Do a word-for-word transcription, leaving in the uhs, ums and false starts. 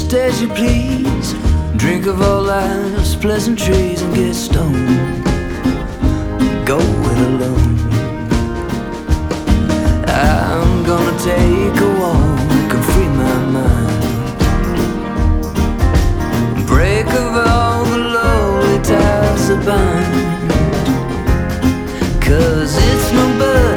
just as you please. Drink of all life's pleasantries and get stoned. Go it alone. I'm gonna take a walk and free my mind. Break of all the lowly ties that bind. Cause it's no but